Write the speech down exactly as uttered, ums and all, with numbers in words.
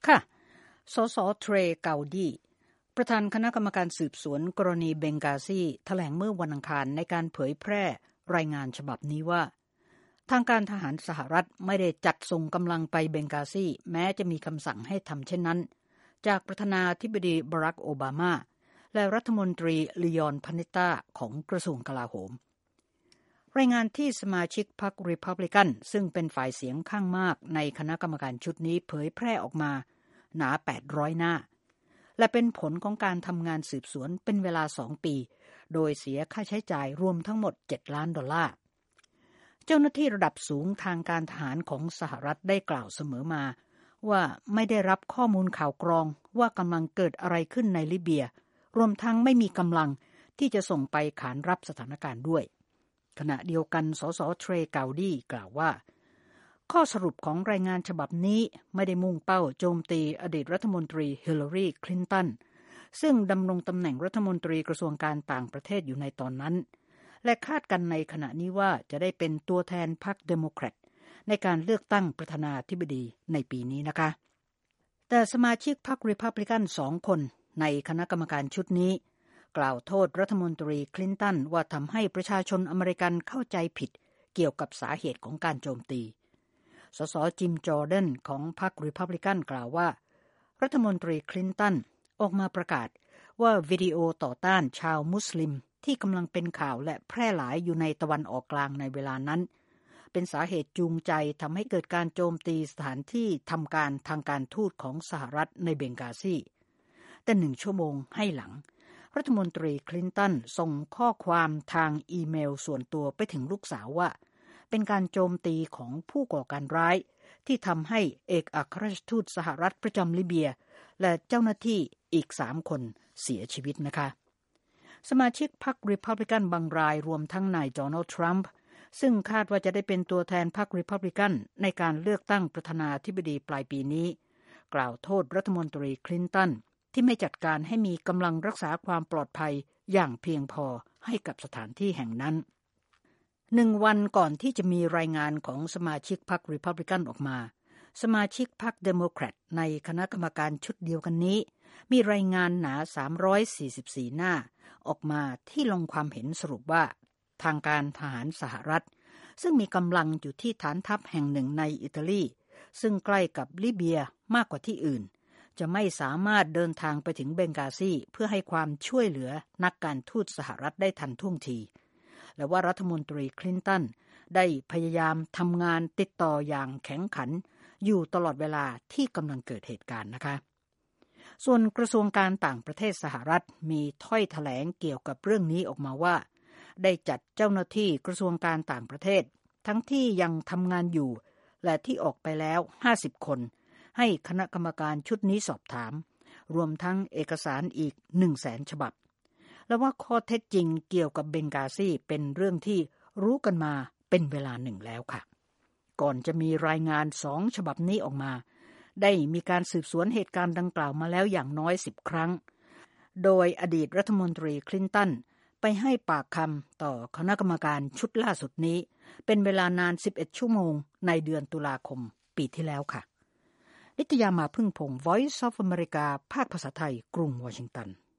ค่ะสสเทรเกาดีประธานคณะกรรมการสืบสวนกรณีเบงกาซีแถลงเมื่อวันอังคารในการเผยแพร่รายงานฉบับนี้ว่าทางการทหารสหรัฐไม่ได้จัดส่งกำลังไปเบงกาซีแม้จะมีคำสั่งให้ทำเช่นนั้นจากประธานาธิบดีบารักโอบามาและรัฐมนตรีลีออนพาเนตตาของกระทรวงกลาโหมรายงานที่สมาชิกพรรครีพับลิกันซึ่งเป็นฝ่ายเสียงข้างมากในคณะกรรมการชุดนี้เผยแพร่ออกมาหนาแปดร้อยหน้าและเป็นผลของการทำงานสืบสวนเป็นเวลาสองปีโดยเสียค่าใช้จ่ายรวมทั้งหมดเจ็ดล้านดอลลาร์เจ้าหน้าที่ระดับสูงทางการทหารของสหรัฐได้กล่าวเสมอมาว่าไม่ได้รับข้อมูลข่าวกรองว่ากำลังเกิดอะไรขึ้นในลิเบียรวมทั้งไม่มีกำลังที่จะส่งไปขานรับสถานการณ์ด้วยขณะเดียวกันสสเทรเกาดีกล่าวว่าข้อสรุปของรายงานฉบับนี้ไม่ได้มุ่งเป้าโจมตีอดีตรัฐมนตรีฮิลลารีคลินตันซึ่งดำรงตำแหน่งรัฐมนตรีกระทรวงการต่างประเทศอยู่ในตอนนั้นและคาดกันในขณะนี้ว่าจะได้เป็นตัวแทนพรรคเดโมแครตในการเลือกตั้งประธานาธิบดีในปีนี้นะคะแต่สมาชิกพรรครีพับลิกันสองคนในคณะกรรมการชุดนี้กล่าวโทษรัฐมนตรีคลินตันว่าทำให้ประชาชนอเมริกันเข้าใจผิดเกี่ยวกับสาเหตุของการโจมตีสสจิมจอร์แดนของพรรครีพับลิกันกล่าวว่ารัฐมนตรีคลินตันออกมาประกาศว่าวิดีโอต่อต้านชาวมุสลิมที่กำลังเป็นข่าวและแพร่หลายอยู่ในตะวันออกกลางในเวลานั้นเป็นสาเหตุจูงใจทำให้เกิดการโจมตีสถานที่ทำการทางการทูตของสหรัฐในเบงกาซีแต่หนึ่งชั่วโมงให้หลังรัฐมนตรีคลินตันส่งข้อความทางอีเมลส่วนตัวไปถึงลูกสาวว่าเป็นการโจมตีของผู้ก่อการร้ายที่ทำให้เอกอัครราชทูตสหรัฐประจำลิเบียและเจ้าหน้าที่อีกสามคนเสียชีวิตนะคะสมาชิกพรรครีพับลิกันบางรายรวมทั้งนายโดนัลด์ทรัมป์ซึ่งคาดว่าจะได้เป็นตัวแทนพรรครีพับลิกันในการเลือกตั้งประธานาธิบดีปลายปีนี้กล่าวโทษรัฐมนตรีคลินตันที่ไม่จัดการให้มีกำลังรักษาความปลอดภัยอย่างเพียงพอให้กับสถานที่แห่งนั้นหนึ่งวันก่อนที่จะมีรายงานของสมาชิกพรรครีพับลิกันออกมาสมาชิกพรรคเดโมแครตในคณะกรรมการชุดเดียวกันนี้มีรายงานหนาสามร้อยสี่สิบสี่หน้าออกมาที่ลงความเห็นสรุปว่าทางการทหารสหรัฐซึ่งมีกำลังอยู่ที่ฐานทัพแห่งหนึ่งในอิตาลีซึ่งใกล้กับลิเบียมากกว่าที่อื่นจะไม่สามารถเดินทางไปถึงเบงกาซีเพื่อให้ความช่วยเหลือนักการทูตสหรัฐได้ทันท่วงทีและว่ารัฐมนตรีคลินตันได้พยายามทำงานติดต่ออย่างแข็งขันอยู่ตลอดเวลาที่กำลังเกิดเหตุการณ์นะคะส่วนกระทรวงการต่างประเทศสหรัฐมีถ้อยแถลงเกี่ยวกับเรื่องนี้ออกมาว่าได้จัดเจ้าหน้าที่กระทรวงการต่างประเทศทั้งที่ยังทำงานอยู่และที่ออกไปแล้วห้าสิบคนให้คณะกรรมการชุดนี้สอบถามรวมทั้งเอกสารอีก หนึ่งแสน ฉบับและว่าข้อเท็จจริงเกี่ยวกับเบงกาซีเป็นเรื่องที่รู้กันมาเป็นเวลาหนึ่งแล้วค่ะก่อนจะมีรายงานสองฉบับนี้ออกมาได้มีการสืบสวนเหตุการณ์ดังกล่าวมาแล้วอย่างน้อยสิบครั้งโดยอดีตรัฐมนตรีคลินตันไปให้ปากคำต่อคณะกรรมการชุดล่าสุดนี้เป็นเวลานานสิบเอ็ดชั่วโมงในเดือนตุลาคมปีที่แล้วค่ะนิตยามาพึ่งพงศ์ Voice of America ภาคภาษาไทยกรุงวอชิงตัน